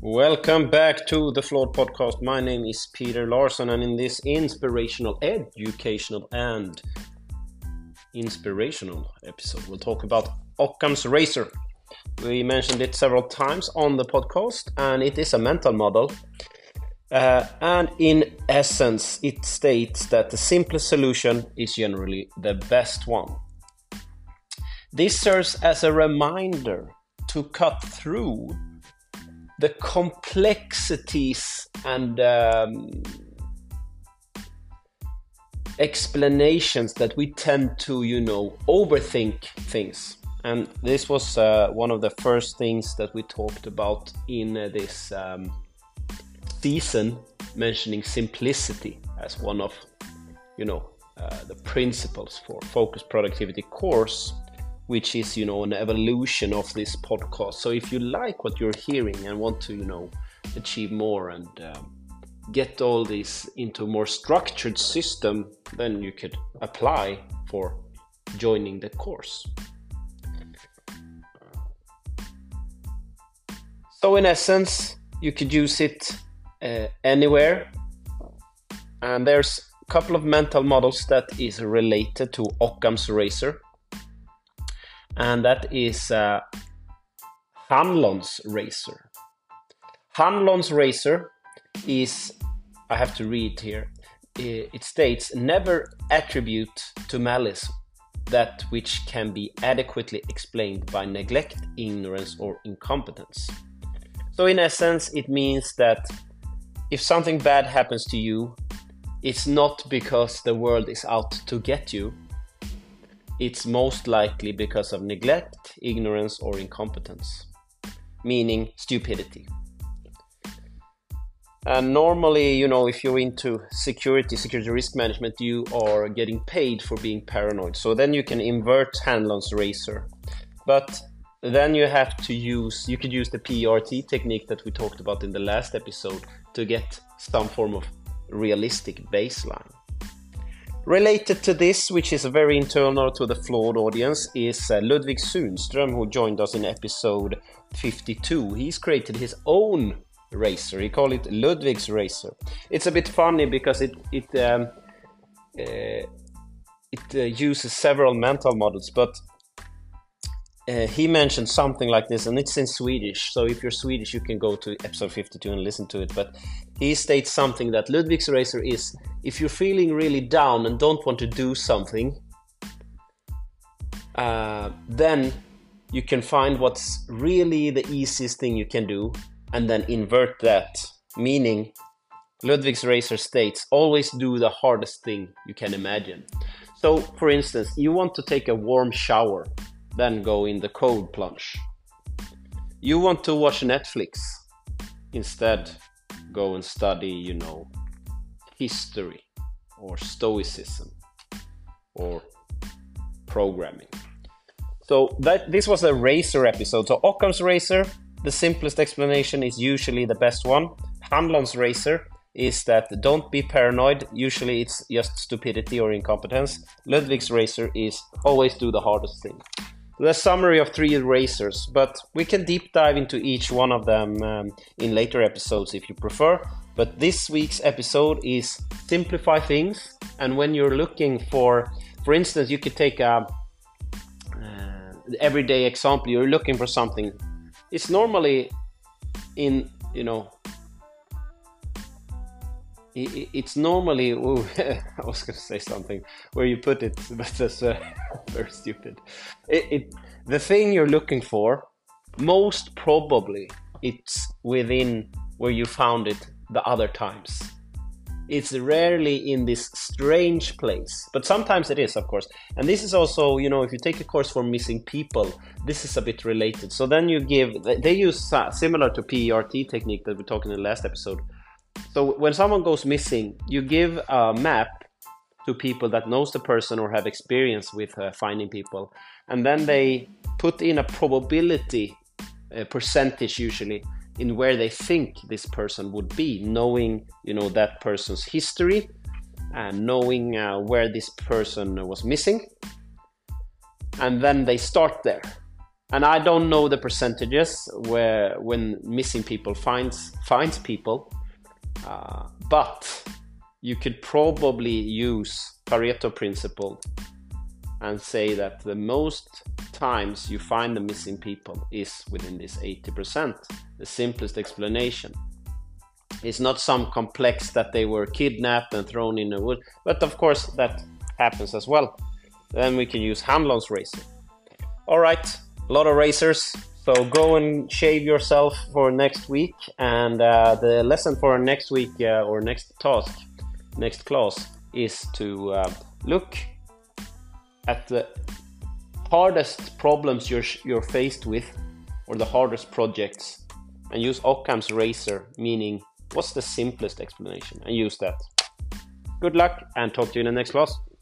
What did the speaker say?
Welcome back to the Flawed Podcast. My name is Peter Larsson, and in this inspirational, educational, and inspirational episode, we'll talk about Occam's razor. We mentioned it several times on the podcast, and it is a mental model. And in essence, it states that the simplest solution is generally the best one. This serves as a reminder to cut through the complexities and explanations that we tend to, overthink things. And this was one of the first things that we talked about in this season, mentioning simplicity as one of, the principles for Focused Productivity course, which is, an evolution of this podcast. So if you like what you're hearing and want to, achieve more and get all this into a more structured system, then you could apply for joining the course. So in essence, you could use it anywhere. And there's a couple of mental models that is related to Occam's razor. And that is Hanlon's razor. Hanlon's razor is, I have to read here, it states, never attribute to malice that which can be adequately explained by neglect, ignorance, or incompetence. So in essence, it means that if something bad happens to you, it's not because the world is out to get you. It's most likely because of neglect, ignorance, or incompetence, meaning stupidity. And normally, if you're into security risk management, you are getting paid for being paranoid. So then you can invert Hanlon's razor. But then you could use the PRT technique that we talked about in the last episode to get some form of realistic baseline. Related to this, which is very internal to the Flawed audience, is Ludwig Sundström, who joined us in episode 52. He's created his own razor. He called it Ludwig's razor. It's a bit funny because it uses several mental models, but he mentioned something like this, and it's in Swedish. So if you're Swedish, you can go to episode 52 and listen to it. But he states something that Ludwig's razor is, if you're feeling really down and don't want to do something, then you can find what's really the easiest thing you can do and then invert that. Meaning, Ludwig's razor states, always do the hardest thing you can imagine. So, for instance, you want to take a warm shower, then go in the cold plunge. You want to watch Netflix, instead go and study, history or stoicism or programming. So this was a razor episode. So Occam's razor, the simplest explanation is usually the best one. Hanlon's razor is that don't be paranoid. Usually it's just stupidity or incompetence. Ludwig's razor is always do the hardest thing. The summary of 3 razors, but we can deep dive into each one of them in later episodes if you prefer. But this week's episode is simplify things, and when you're looking for instance, you could take a everyday example. You're looking for something. It's normally in, it's normally, I was going to say something where you put it, but that's very stupid. The thing you're looking for, most probably it's within where you found it the other times. It's rarely in this strange place, but sometimes it is, of course. And this is also, if you take a course for missing people, this is a bit related. So then they use similar to PERT technique that we talked in the last episode. So when someone goes missing, you give a map to people that knows the person or have experience with finding people. And then they put in a probability percentage usually in where they think this person would be, knowing, that person's history and knowing where this person was missing. And then they start there. And I don't know the percentages where when missing people finds people, but you could probably use Pareto principle and say that the most times you find the missing people is within this 80%. The simplest explanation. It's not some complex that they were kidnapped and thrown in a wood, but of course that happens as well. Then we can use Hanlon's razor. All right, a lot of razors. So go and shave yourself for next week. And the lesson for next week or next task, next class, is to look at the hardest problems you're faced with, or the hardest projects, and use Occam's razor, meaning what's the simplest explanation, and use that. Good luck, and talk to you in the next class.